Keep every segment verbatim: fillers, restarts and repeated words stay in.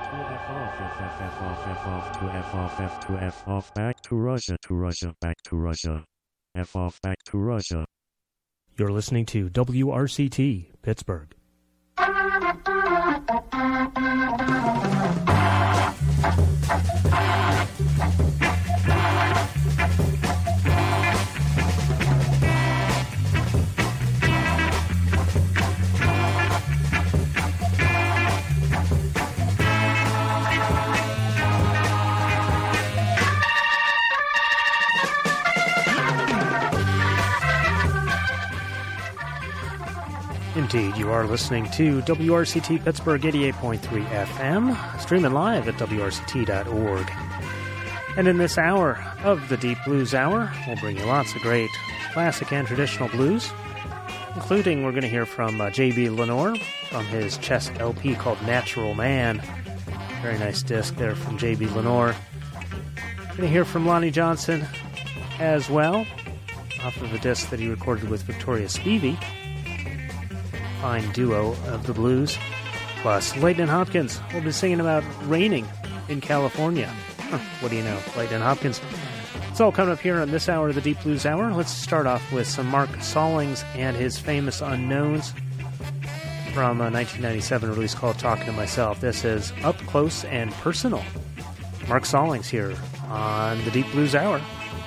F off, F F F off, F off, to F off, F to F off, back to Russia, to Russia, back to Russia, F off, back to Russia. You're listening to W R C T, Pittsburgh. Indeed, you are listening to W R C T Pittsburgh eighty-eight point three F M, streaming live at W R C T dot org. And in this hour of the Deep Blues Hour, we'll bring you lots of great classic and traditional blues, including we're going to hear from uh, J B Lenore from his chess L P called Natural Man. Very nice disc there from J B Lenore. We're going to hear from Lonnie Johnson as well, off of a disc that he recorded with Victoria Spivey. Fine duo of the blues. Plus, Leighton and Hopkins will be singing about raining in California. Huh, what do you know? Leighton and Hopkins. It's all coming up here on this hour of the Deep Blues Hour. Let's start off with some Mark Sallings and his famous Unknowns from a nineteen ninety-seven release called Talking to Myself. This is Up Close and Personal. Mark Sallings here on the Deep Blues Hour.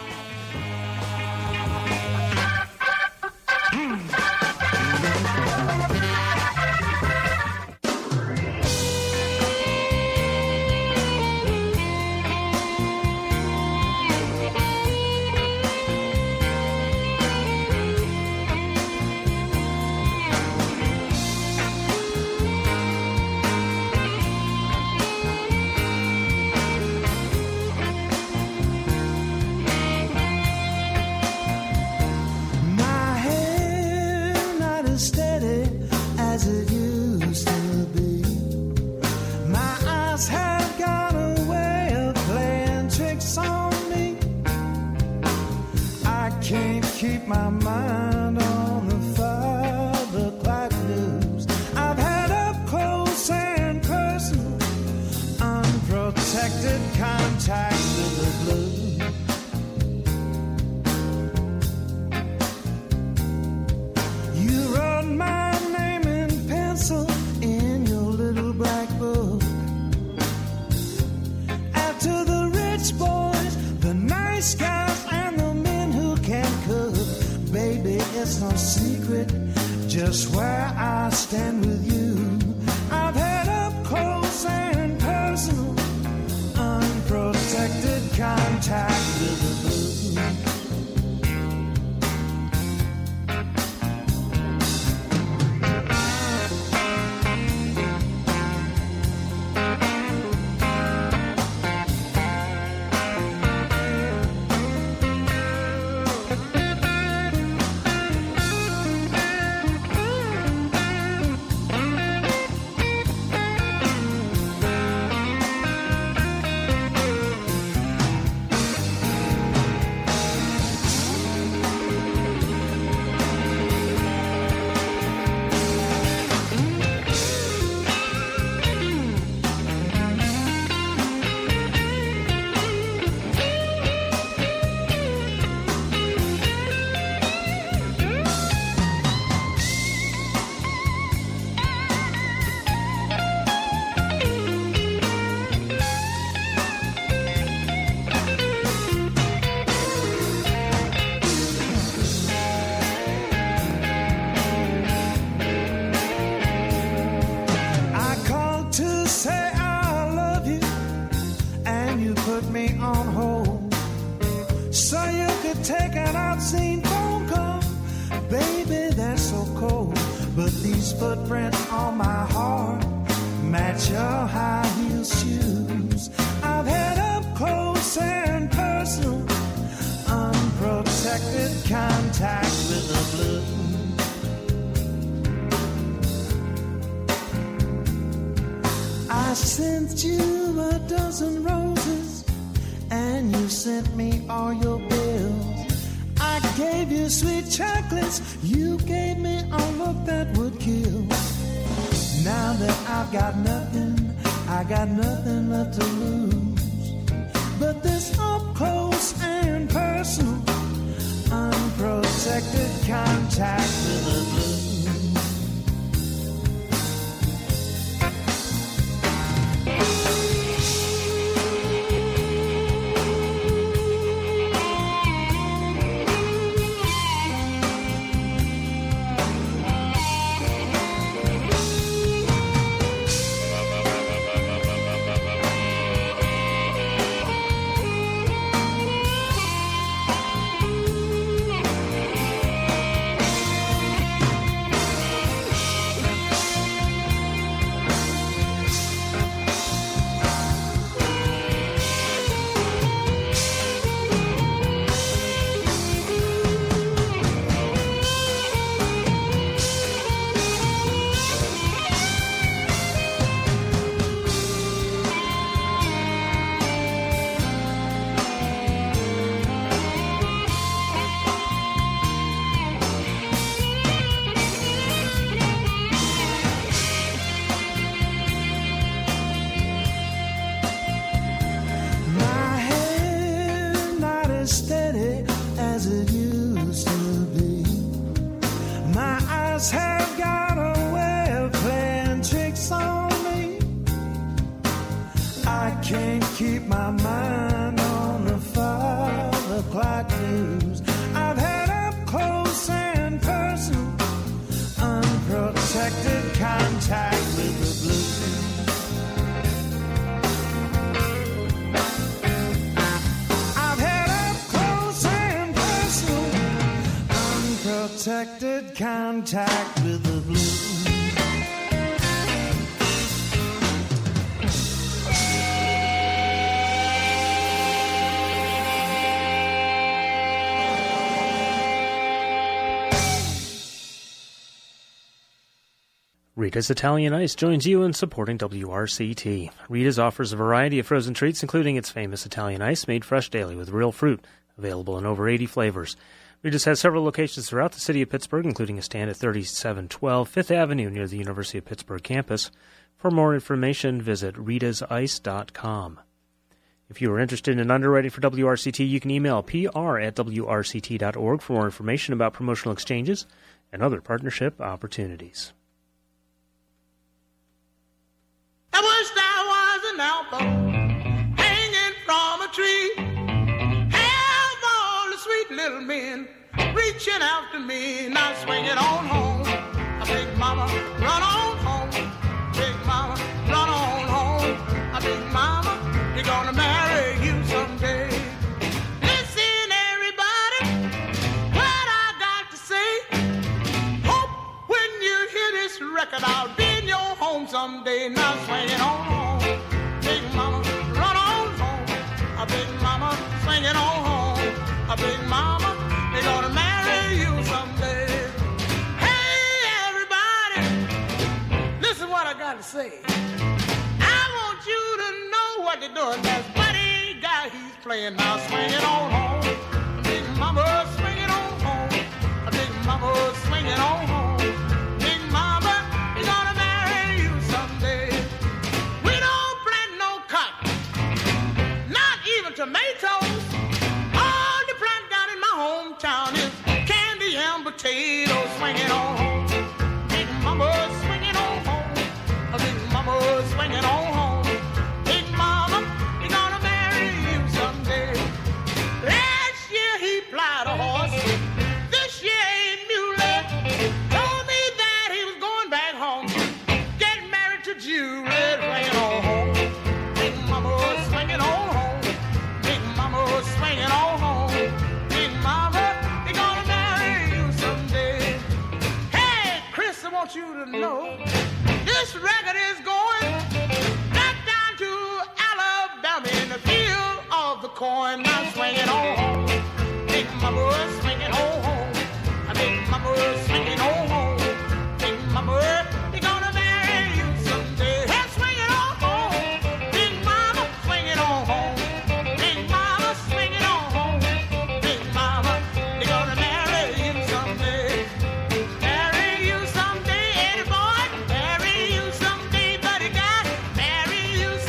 I sent you a dozen roses, and you sent me all your bills. I gave you sweet chocolates, you gave me a look that would kill. Now that I've got nothing, I I got nothing left to lose. But this up close and personal, unprotected contact with the blues. Protected contact with the blues. Rita's Italian Ice joins you in supporting W R C T. Rita's offers a variety of frozen treats, including its famous Italian Ice, made fresh daily with real fruit, available in over eighty flavors. Rita's has several locations throughout the city of Pittsburgh, including a stand at thirty-seven twelve Fifth Avenue near the University of Pittsburgh campus. For more information, visit ritas ice dot com. If you are interested in underwriting for W R C T, you can email P R at W R C T dot org for more information about promotional exchanges and other partnership opportunities. I wish there was an apple hanging from a tree. Have all the sweet little men reaching after me. Now swing it on home. A big mama, run on home. Big mama, run on home. A big mama, you're gonna marry you someday. Listen, everybody, what I got to say. Hope when you hear this record, I'll be in your home someday. Now swing it on home. Big mama, run on home. A big mama, swing it on home. A big mama, they're gonna marry you someday. Hey, everybody, listen what I got to say. I want you to know what they're doing. That buddy guy, he's playing now. Swing it on home. A big mama, swing it on home. A big mama, swing it on home. Big mama, you're gonna marry you someday. We don't plant no cotton, not even tomatoes. All the plant down in my hometown is candy and potatoes. Swing it on home. Big mama, swing it on home. A big mama, swing it on home. Big mama, you're gonna marry you someday. Last year he plied a horse. This year ain't muley. Told me that he was going back home. Get married to Julie. Swing it on home. Big mama, swing it on home. Big mama, swing it on home. Big mama, you're gonna marry you someday. Hey, Chris, I want you to know this record is going back down to Alabama in the field of the corn. Now swing it on home. Big mama, swing it on home. Big mama, swing it on home. Big mama, you're gonna marry you someday. Hey, swing it on home. Big mama, swing it on home. Big mama, swing it on home. Big mama, you're gonna marry you someday. Marry you someday, Eddie boy. Marry you someday, buddy guy. Marry you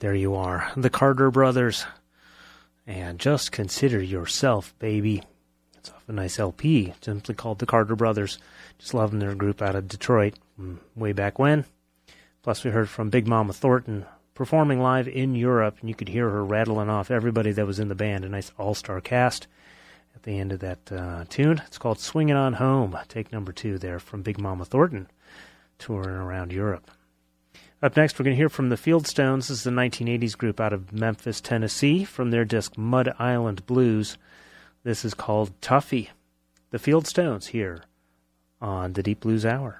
there you are, the Carter Brothers. And Just Consider Yourself, Baby. It's off a nice L P, simply called the Carter Brothers. Just loving their group out of Detroit way back when. Plus, we heard from Big Mama Thornton performing live in Europe, and you could hear her rattling off everybody that was in the band. A nice all-star cast at the end of that uh, tune. It's called Swingin' On Home. Take number two there from Big Mama Thornton, touring around Europe. Up next, we're going to hear from the Fieldstones. This is a nineteen eighties group out of Memphis, Tennessee, from their disc Mud Island Blues. This is called Tuffy. The Fieldstones here on the Deep Blues Hour.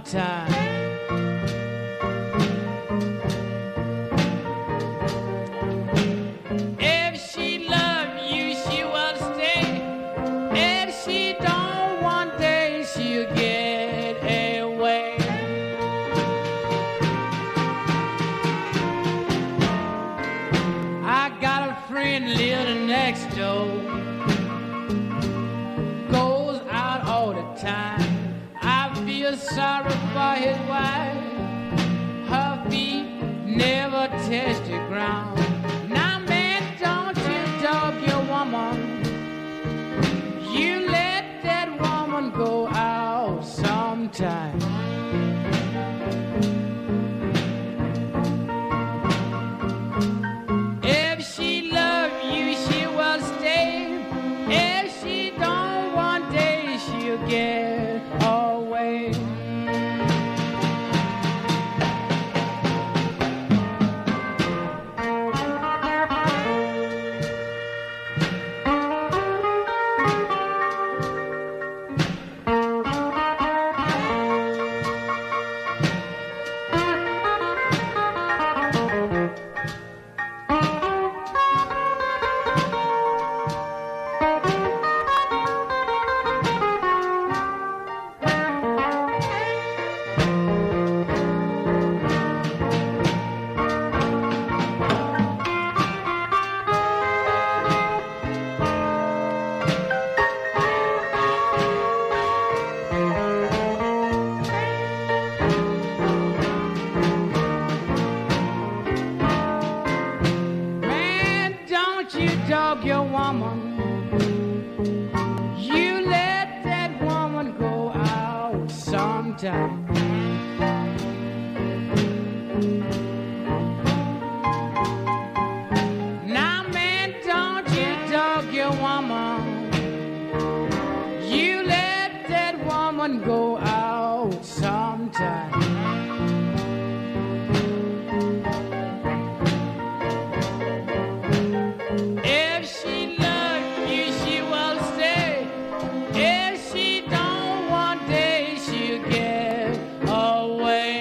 sometime. If she love you, she will stay. If she don't, one day she'll get away. I got a friend living next door, goes out all the time. I feel sorry for his wife, her feet never touch the ground. Now man, don't you dog your woman, you let that woman go out sometime. If she love you, she will stay. If she don't, one day she'll get away. Man, don't you dog your woman, you let that woman go out sometime. Now man, don't you dog your woman, you let that woman go out sometime. If she loves you, she will stay. If she don't, one day she'll get away.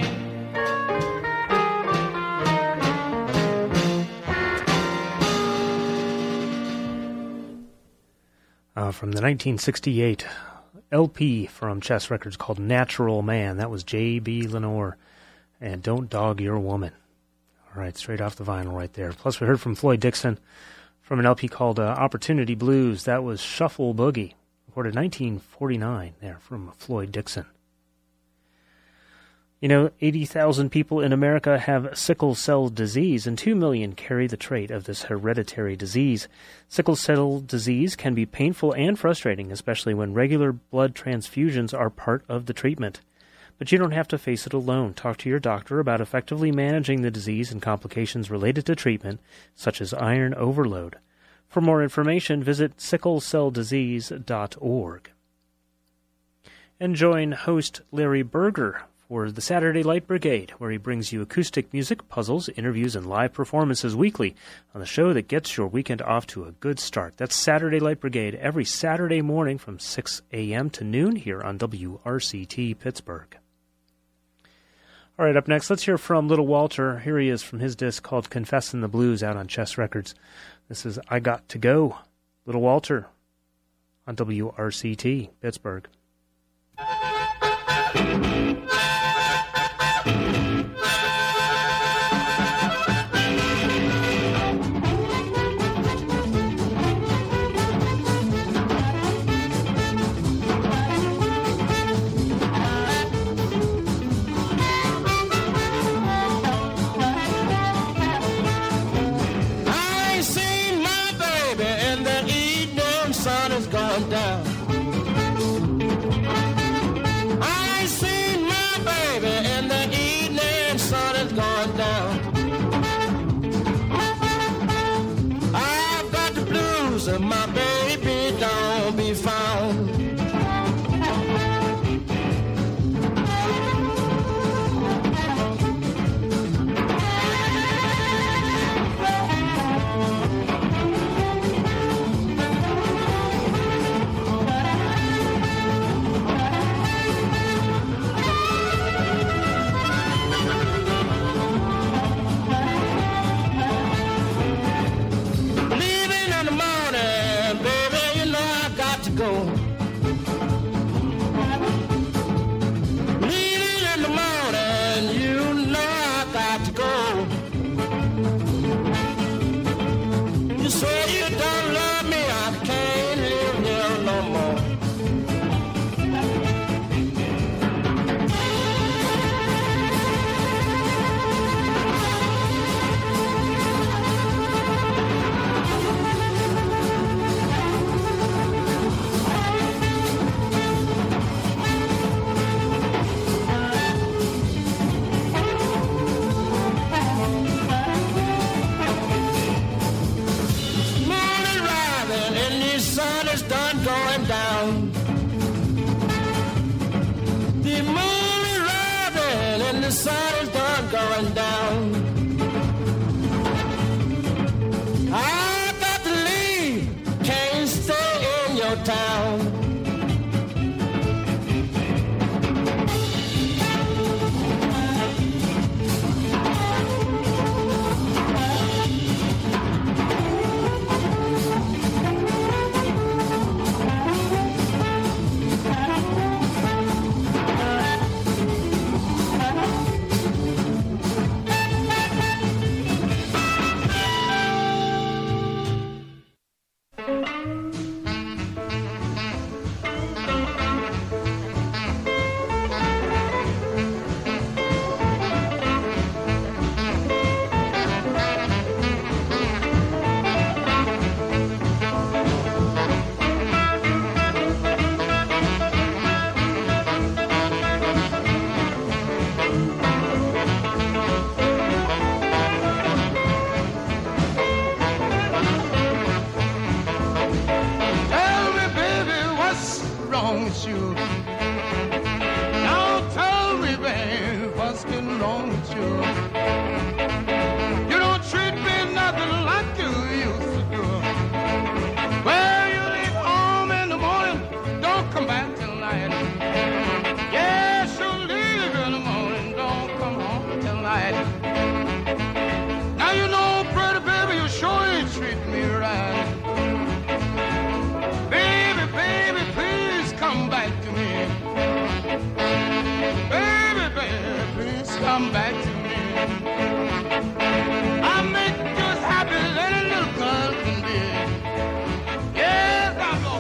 Uh, from the nineteen sixty-eight L P from Chess Records called Natural Man. That was J B Lenore. And Don't Dog Your Woman. All right, straight off the vinyl right there. Plus, we heard from Floyd Dixon from an L P called uh, Opportunity Blues. That was Shuffle Boogie, recorded nineteen forty-nine there from Floyd Dixon. You know, eighty thousand people in America have sickle cell disease, and two million carry the trait of this hereditary disease. Sickle cell disease can be painful and frustrating, especially when regular blood transfusions are part of the treatment. But you don't have to face it alone. Talk to your doctor about effectively managing the disease and complications related to treatment, such as iron overload. For more information, visit sickle cell disease dot org. And join host Larry Berger for the Saturday Light Brigade, where he brings you acoustic music, puzzles, interviews, and live performances weekly on the show that gets your weekend off to a good start. That's Saturday Light Brigade every Saturday morning from six a.m. to noon here on W R C T Pittsburgh. All right, up next, let's hear from Little Walter. Here he is from his disc called Confessin' the Blues out on Chess Records. This is I Got to Go. Little Walter on W R C T Pittsburgh. Sun has gone down. I ain't seen sun is done going down. I got to leave, can't stay in your town. Come back to me. I make you as happy as any little girl can be. Yes, I go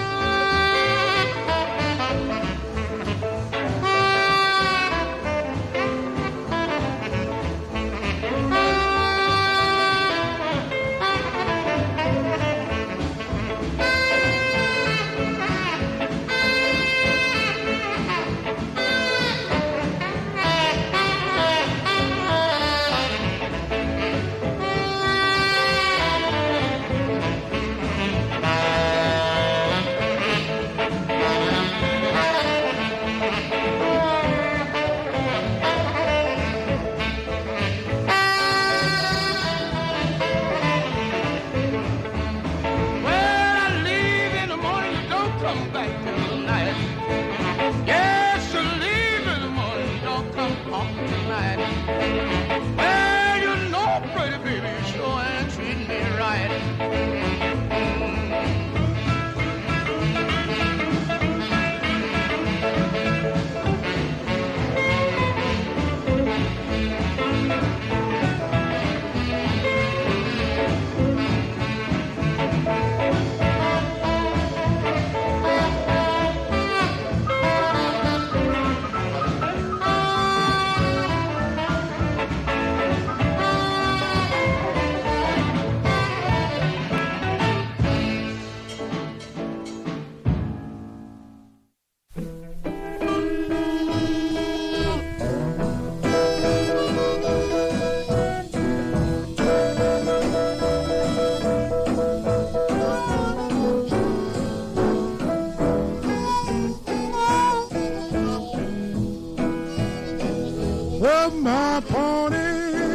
my pony,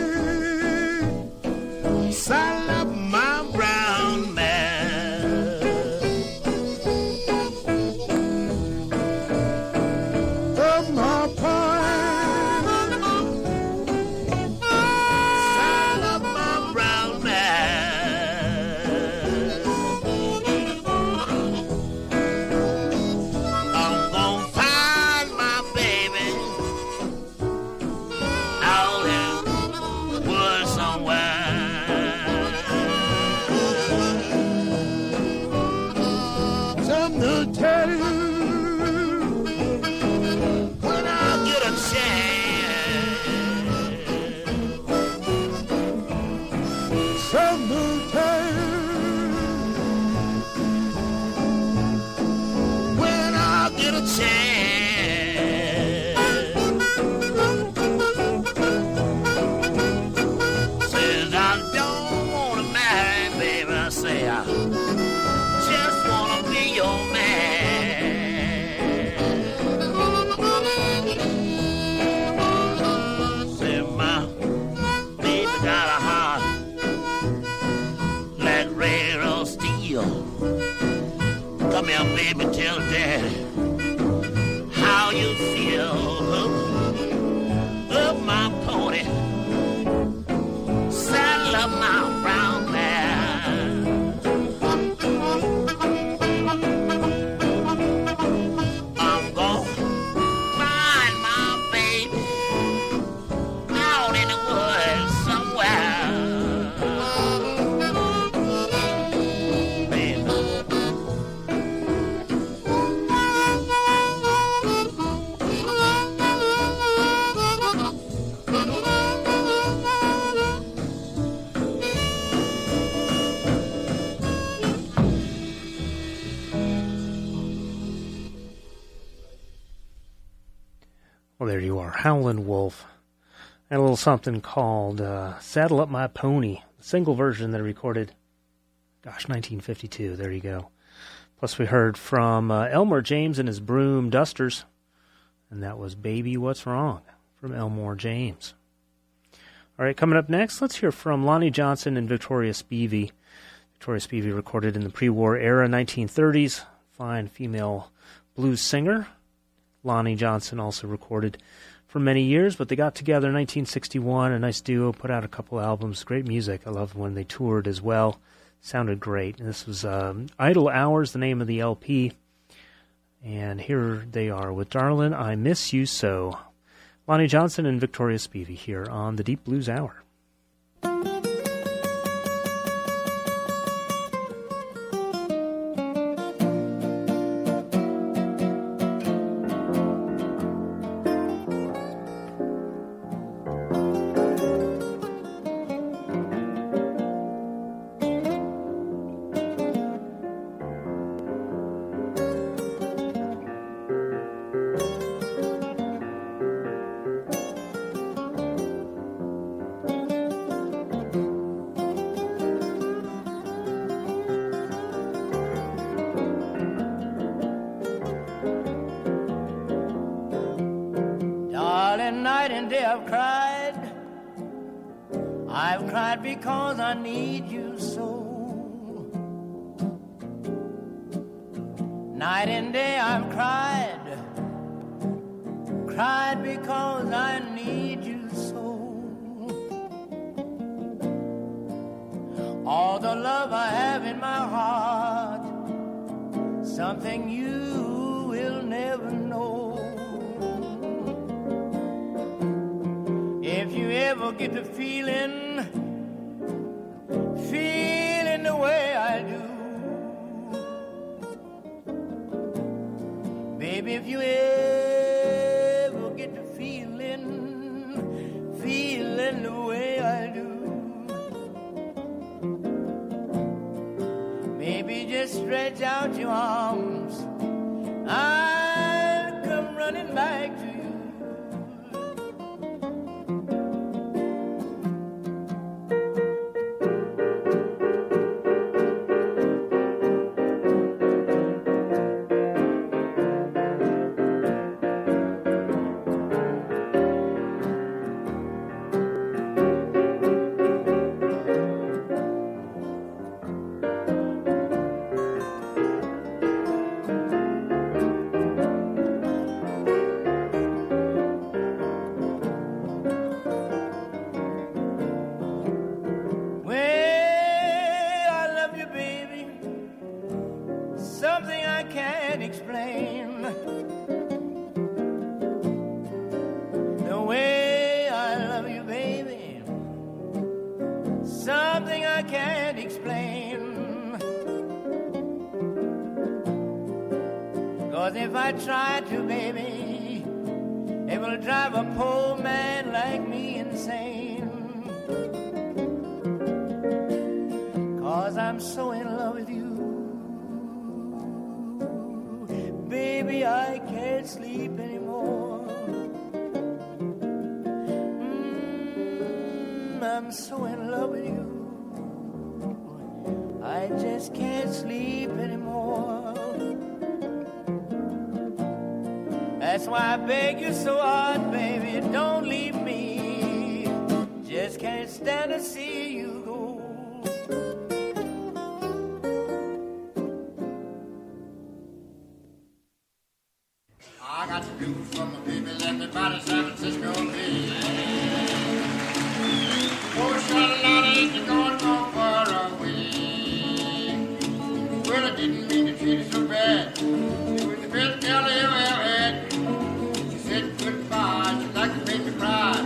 saddle up my brown mare. Of my pony, saddle up my brown mare. I'm gonna find my baby out in there you are, Howlin' Wolf. And a little something called uh, Saddle Up My Pony, the single version that I recorded, gosh, nineteen fifty-two, there you go. Plus we heard from uh, Elmore James and his Broom Dusters, and that was Baby What's Wrong from Elmore James. All right, coming up next, let's hear from Lonnie Johnson and Victoria Spivey. Victoria Spivey recorded in the pre-war era, nineteen thirties, fine female blues singer. Lonnie Johnson also recorded for many years, but they got together in nineteen sixty-one, a nice duo, put out a couple albums, great music. I loved when they toured as well. Sounded great. And this was um, Idle Hours, the name of the L P. And here they are with Darlin', I Miss You So. Lonnie Johnson and Victoria Spivey here on the Deep Blues Hour. Night and day I've cried, I've cried because I need you so. Night and day I've cried, cried because I need you so. All the love I have in my heart, something you will never know. If you ever get the feeling, feeling the way I do, baby, if you ever get the feeling, feeling the way I do, maybe just stretch out your arms, I'll come running back to you. If I try to, baby, it will drive a poor man like me insane. 'Cause I'm so in love with you, baby, I can't sleep anymore. Mm, I'm so in love with you, I just can't sleep anymore. That's why I beg you so hard, baby, don't leave me. Just can't stand to see you go. I got the blues from my baby, left me by the San Francisco Bay. Oh, Charlotte, ain't you going so far away? Well, I didn't mean to treat you so bad. You were the best girl I ever had. Goodbye, she'd like to make me cry.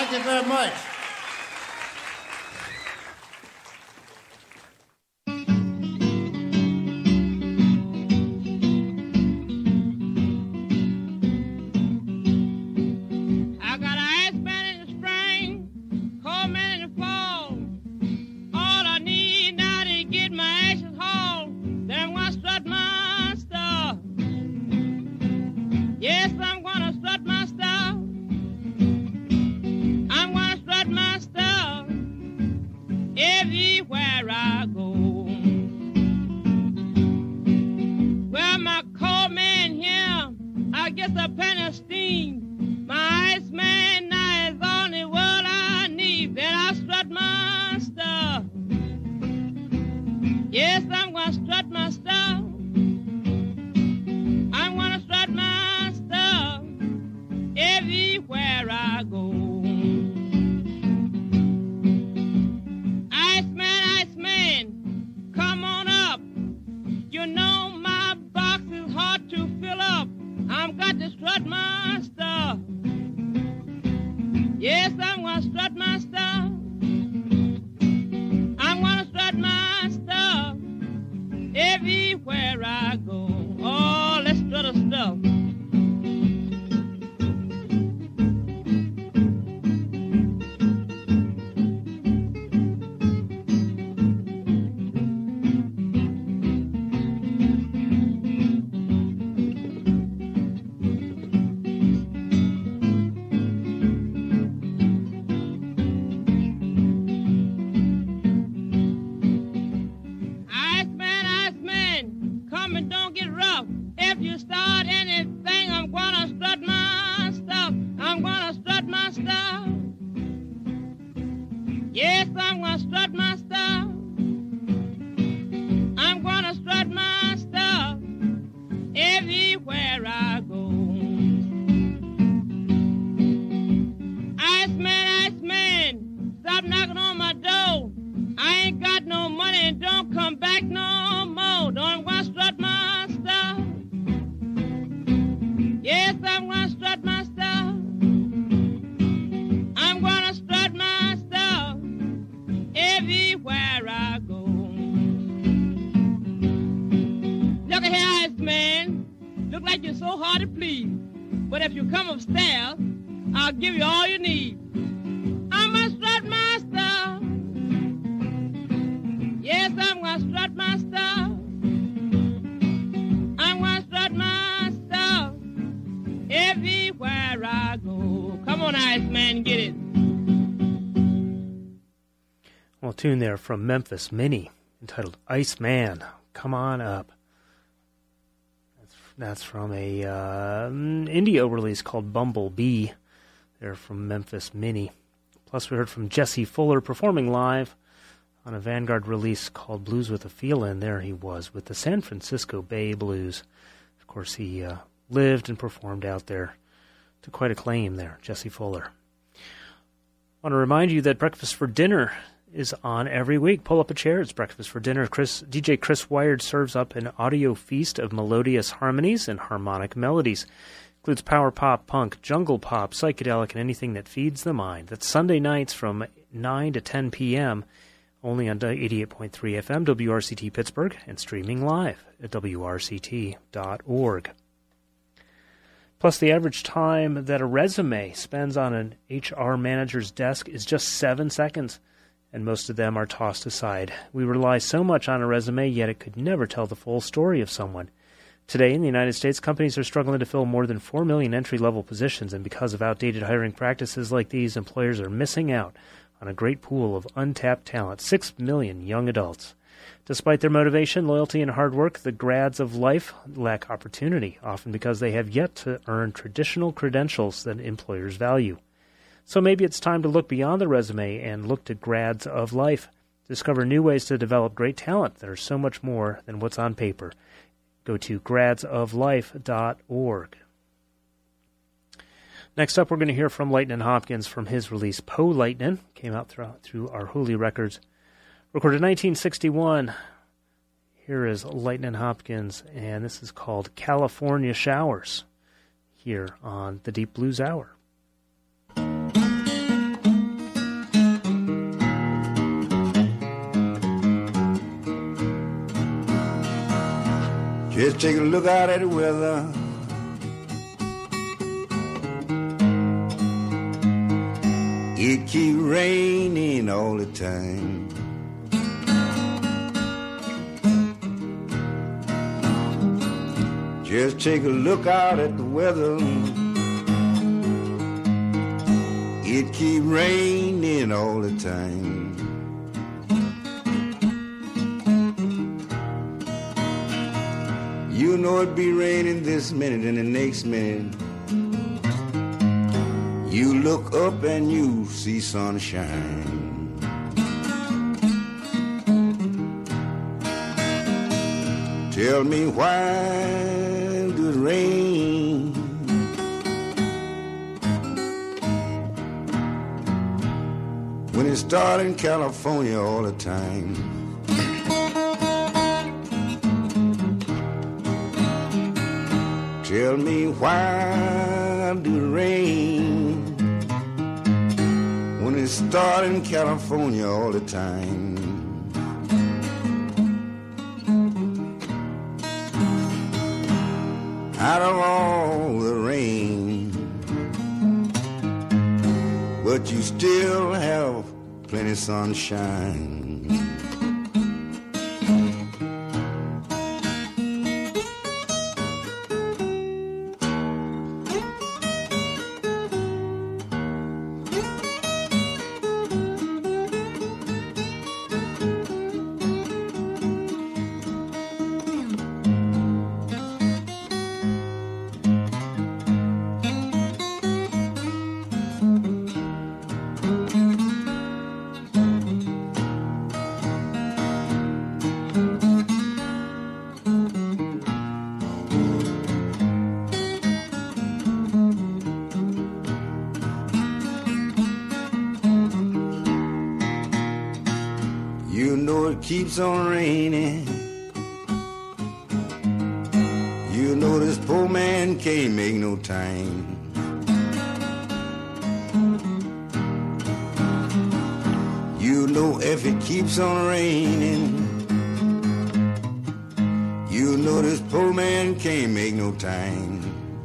Thank you very much. I got an ice man in the spring, cold man in the fall. All I need now to get my ashes hauled. Then I'm gonna strut my stuff. Yes, I'm gonna strut my stuff. I'm gonna strut my stuff everywhere I go. Well, my cold man here, I guess a penny of steam. My ice man now is all the world I need. Then I strut my stuff. Yes, I'm gonna strut my stuff. I'm gonna strut my stuff everywhere I go. Iceman, Iceman, come on up. You know my box is hard to fill up. I'm got to strut my stuff. Yes, I'm gonna strut my stuff. I'm gonna strut my stuff everywhere I go. Oh, let's strut our stuff. Iceman, Iceman, come and don't get rough. If you start anything, I'm gonna strut my stuff. I'm gonna strut my stuff. Yes, I'm gonna strut my stuff. I'm gonna strut my stuff everywhere I go. Iceman, Iceman, stop knocking on my door. I ain't got no money and don't come back no more. Don't I'm gonna strut my stuff. Yes, I'm gonna strut my stuff. I'm gonna strut my stuff everywhere I go. Look at here, Iceman. Look like you're so hard to please. But if you come upstairs, I'll give you all you need. I'm gonna strut my stuff. Yes, I'm gonna strut my stuff. I'm gonna strut my stuff everywhere I go. Come on, Iceman, get it. Well, tune there from Memphis Minnie, entitled Iceman, Come On Up. That's, that's from a uh, Indio release called Bumblebee. They're from Memphis Minnie. Plus, we heard from Jesse Fuller performing live on a Vanguard release called Blues with a Feel-In. There he was with the San Francisco Bay Blues. Of course, he uh, lived and performed out there to quite acclaim there, Jesse Fuller. I want to remind you that Breakfast for Dinner is on every week. Pull up a chair. It's Breakfast for Dinner. Chris, D J Chris Wired serves up an audio feast of melodious harmonies and harmonic melodies. Includes power pop, punk, jungle pop, psychedelic, and anything that feeds the mind. That's Sunday nights from nine to ten p.m., only on eighty-eight point three F M, W R C T Pittsburgh, and streaming live at W R C T dot org. Plus, the average time that a resume spends on an H R manager's desk is just seven seconds, and most of them are tossed aside. We rely so much on a resume, yet it could never tell the full story of someone. Today, in the United States, companies are struggling to fill more than four million entry-level positions, and because of outdated hiring practices like these, employers are missing out on a great pool of untapped talent, six million young adults. Despite their motivation, loyalty, and hard work, the grads of life lack opportunity, often because they have yet to earn traditional credentials that employers value. So maybe it's time to look beyond the resume and look to grads of life. Discover new ways to develop great talent that are so much more than what's on paper. Go to grads of life dot org. Next up, we're going to hear from Lightnin' Hopkins from his release, Poe Lightnin', came out through, through our Holy Records. Recorded in nineteen sixty-one. Here is Lightnin' Hopkins, and this is called California Showers, here on the Deep Blues Hour. California Just take a look out at the weather. It keep raining all the time. Just take a look out at the weather. It keep raining all the time. You know it be raining this minute and the next minute. You look up and you see sunshine. Tell me why do it rain? When it started in California all the time. Tell me why do it rain when it started in California all the time? Out of all the rain, but you still have plenty sunshine. Keeps on raining. You know this poor man can't make no time. You know if it keeps on raining, you know this poor man can't make no time.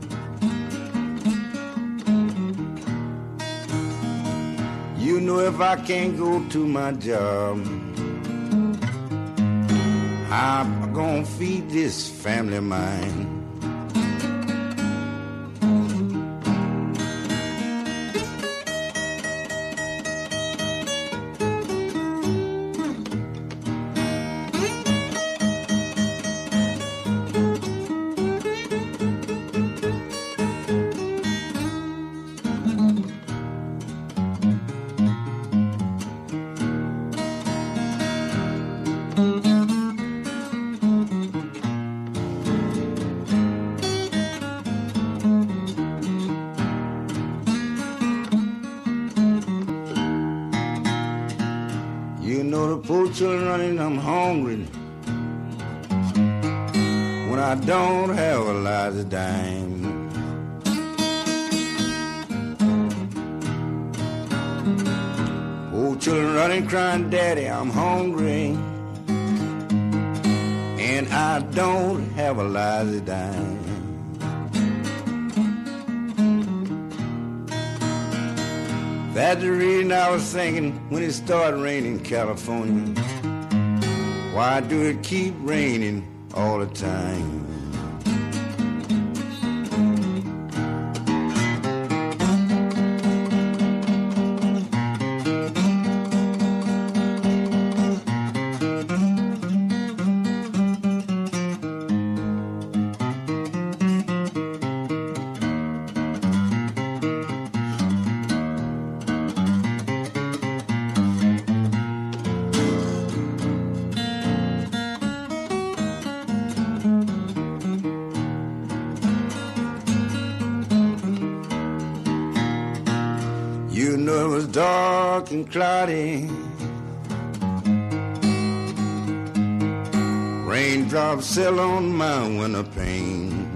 You know if I can't go to my job, I'm gonna feed this family of mine. Children running, I'm hungry when I don't have a last dime. Old children running, crying, Daddy, I'm hungry, and I don't have a last dime. That's the reason I was thinking when it started raining in California. Why do it keep raining all the time? And cloudy, raindrops fell on my window pane.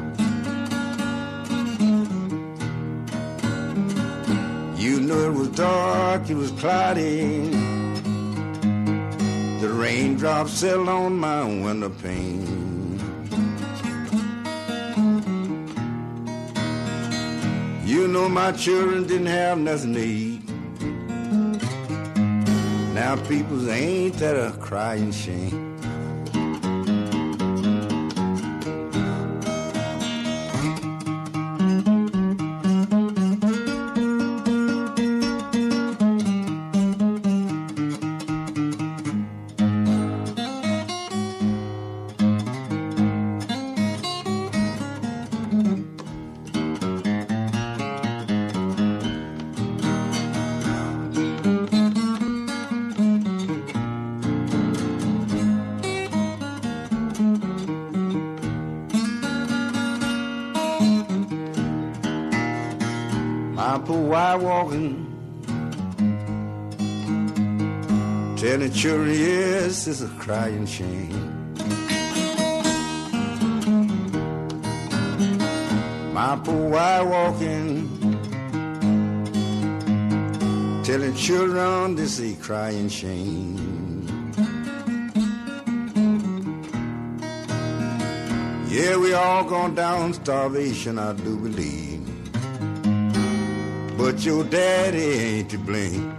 You know it was dark, it was cloudy, the raindrops fell on my window pane. You know my children didn't have nothing to eat. Now people, ain't that a crying shame? Telling children, yes, it's a crying shame. My poor wife walking, telling children this is a crying shame. Yeah, we all gone down starvation, I do believe. But your daddy ain't to blame.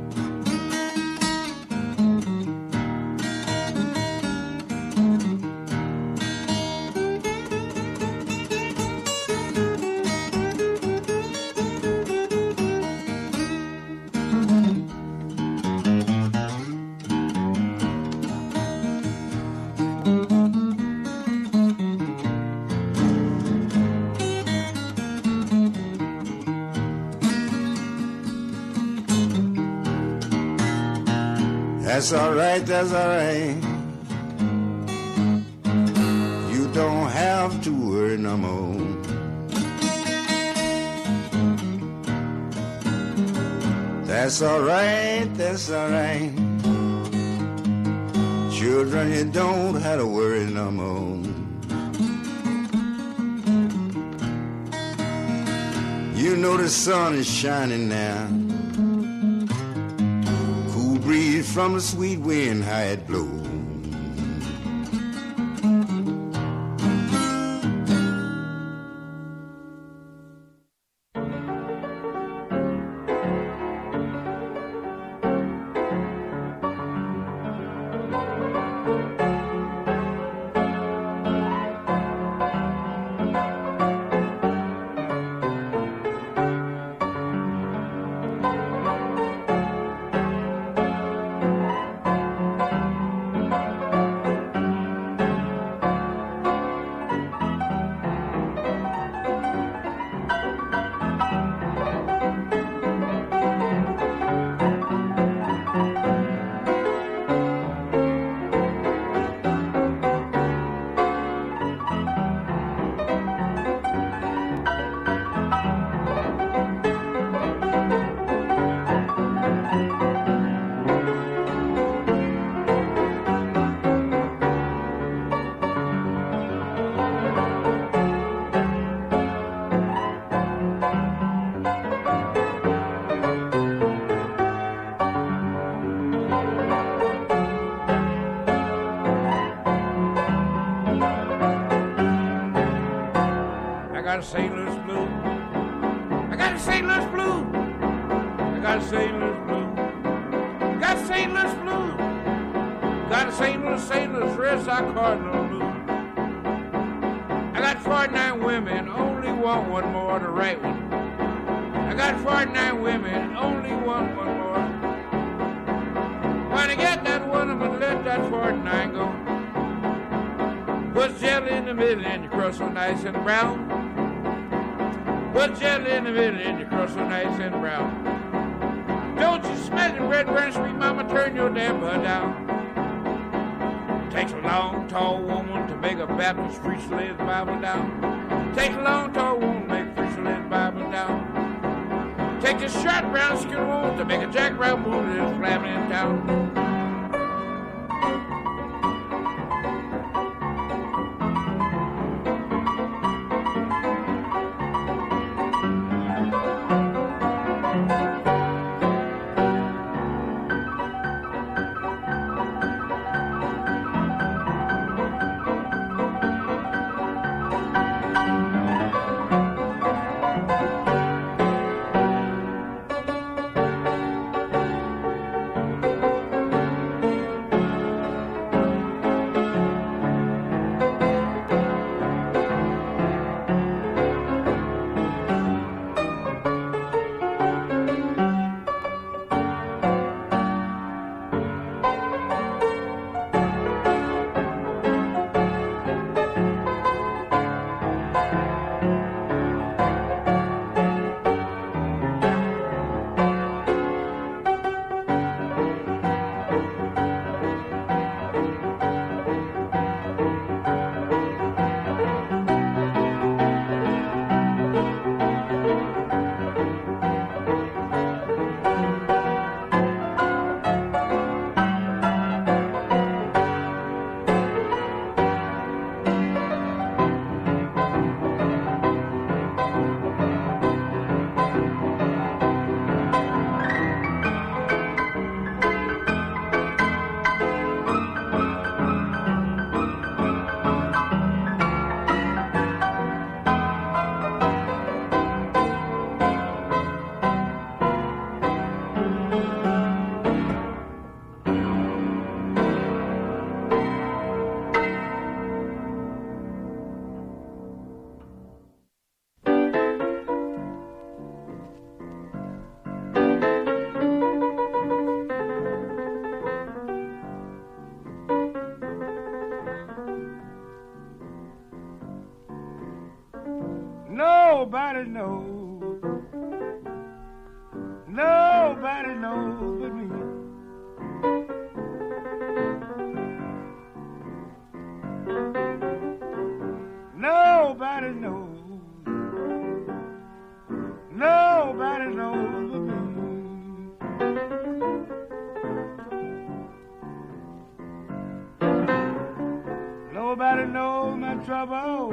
That's all right, that's all right. You don't have to worry no more. That's all right, that's all right. Children, you don't have to worry no more. You know the sun is shining now. Breeze from the sweet wind, how it blows. got a Saint Louis blue. I got a Saint Louis blue. I got a Saint Louis blue. Got a Saint Louis blue. Got a Saint Louis, Saint Louis Red Sox Cardinal blue. I got forty-nine women, only want one more, the right one. I got forty-nine women, only want one more. When I get that one, I'm gonna let that forty-nine go. Put jelly in the middle and you crust so nice and brown. Put jelly in the middle and you crust so nice and brown. Don't you smell the red burn, sweet mama, turn your damn butt down. Takes a long, tall woman to make a Baptist preacher lay his Bible down. Takes a long, tall woman to make a preacher lay his Bible down. Takes a short, brown skin woman to make a Jack Brown movie that's slamming in town. Nobody knows. Nobody knows but me. Nobody knows. Nobody knows but me. Nobody knows my trouble,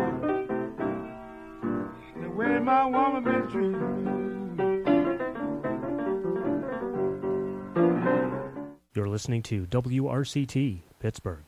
the way my woman been treating me. You're listening to W R C T, Pittsburgh.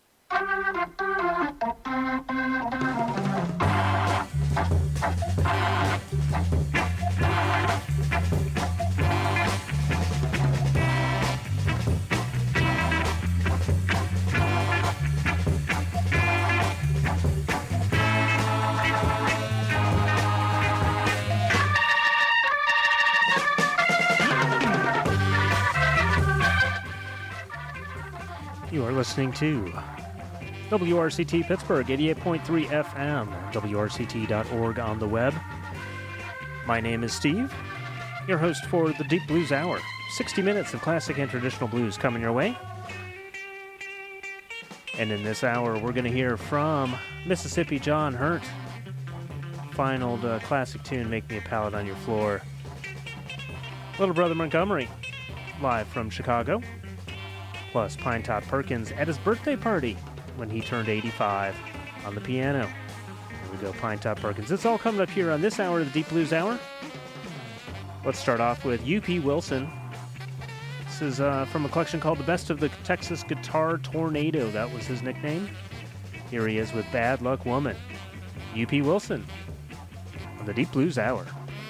You are listening to W R C T Pittsburgh, eighty-eight point three F M, W R C T dot org on the web. My name is Steve, your host for the Deep Blues Hour. sixty minutes of classic and traditional blues coming your way. And in this hour, we're going to hear from Mississippi John Hurt. Fine old uh, classic tune, Make Me a Pallet on Your Floor. Little Brother Montgomery, live from Chicago. Plus Pine Top Perkins at his birthday party when he turned eighty-five on the piano. Here we go, Pine Top Perkins. It's all coming up here on this hour of the Deep Blues Hour. Let's start off with U P Wilson. This is uh, from a collection called The Best of the Texas Guitar Tornado. That was his nickname. Here he is with Bad Luck Woman. U P Wilson on the Deep Blues Hour.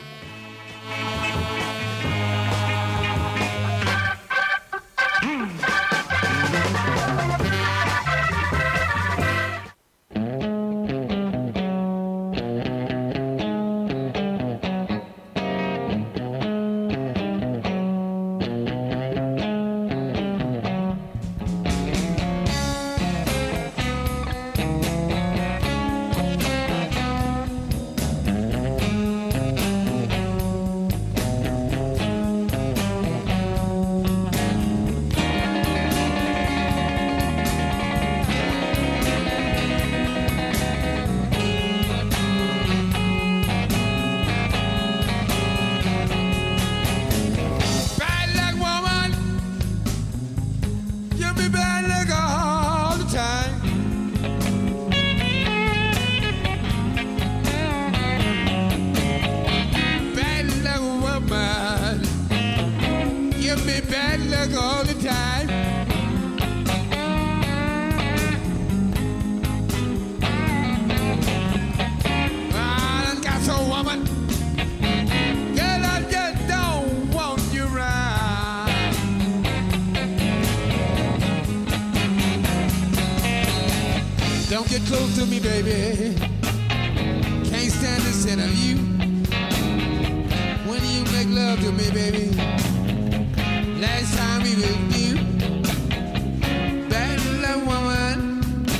Don't get close to me, baby. Can't stand the scent of you. When you make love to me, baby. Last time we was new. Bad luck, woman.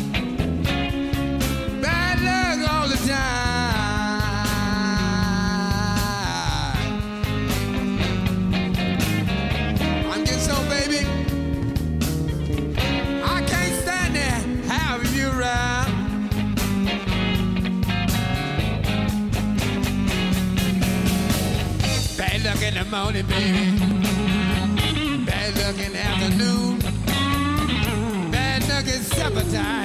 Bad luck all the time. I'm getting so, baby. I can't stand there having you around. Bad luck in the morning, baby. Bad luck in the afternoon. Bad luck at supper time.